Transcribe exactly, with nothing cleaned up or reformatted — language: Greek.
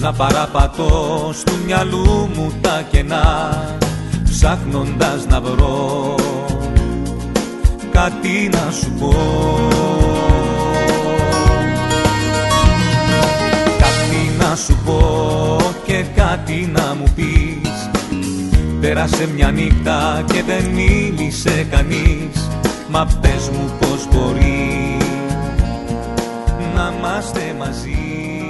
να παραπατώ στου μυαλού μου τα κενά, ψάχνοντας να βρω κάτι να σου πω. Κάτι να σου πω και κάτι να μου πεις. Πέρασε μια νύχτα και δεν μίλησε κανείς, μα πες μου πως μπορεί να είμαστε μαζί.